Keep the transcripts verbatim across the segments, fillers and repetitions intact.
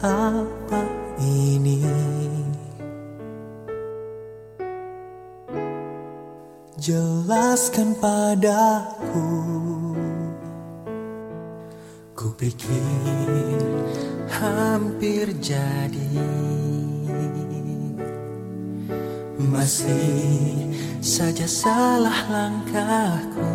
apa ini? Jelaskan padaku. Ku pikir hampir jadi, masih saja salah langkahku.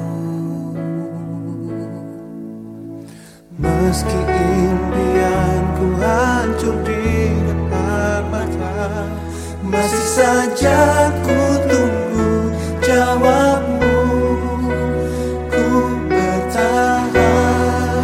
Meski impianku hancur di depan mata, masih saja ku tunggu jawabmu. Ku bertahan.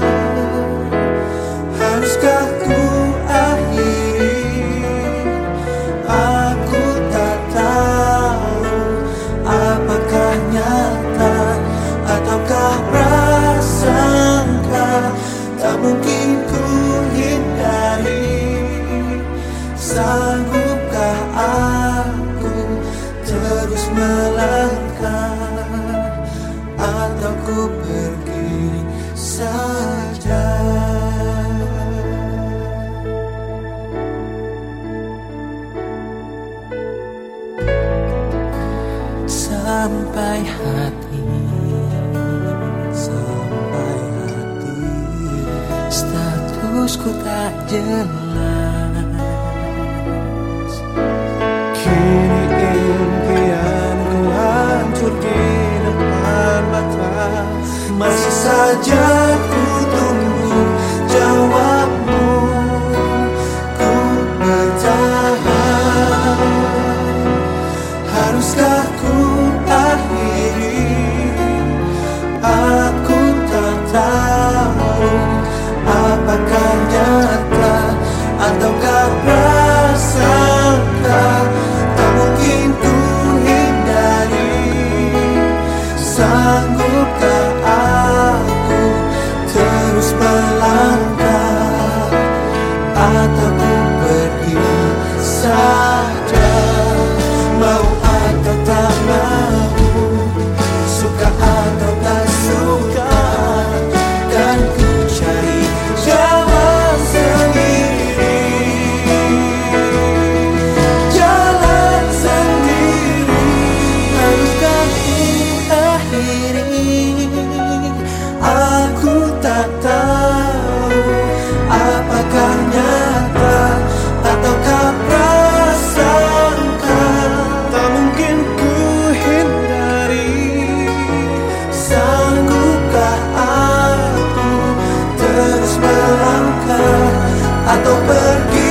Haruskah ku akhiri? Aku tak tahu apakah nyata ataukah prasangka. Tak mungkin ku hindari. Sanggupkah aku terus melangkah, atau ku pergi saja? Sampai hati, sampai hati, statusku tak jelas. Kini impianku hancur di depan mata, masih saja ku tunggu jawabmu. Ku bertahan. Haruskah ku akhiri? Aku tak tahu apakah nyata ataukah prasangka. Tak mungkin ku hindari. Sanggupkah aku terus melangkah, atau ku pergi saja? Mau atau tak mau, suka atau tak suka, kan ku cari jalan sendiri. Jalan sendiri. Haruskah ku akhiri? Aku tak tahu apakah nyata ataukah prasangka. Tak mungkin ku hindari. Sanggupkah aku terus melangkah, atau pergi